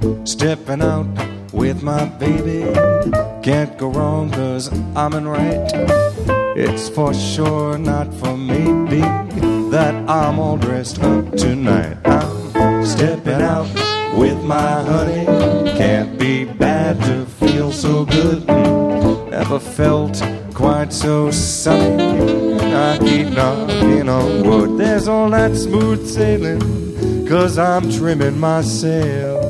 Stepping out with my baby. Can't go wrong 'cause I'm in right. It's for sure, not for maybe, that I'm all dressed up tonight. I'm stepping out with my honey. Can't be bad to feel so good. Never felt quite so sunny. I keep knocking on wood. There's all that smooth sailing 'cause I'm trimming my sail.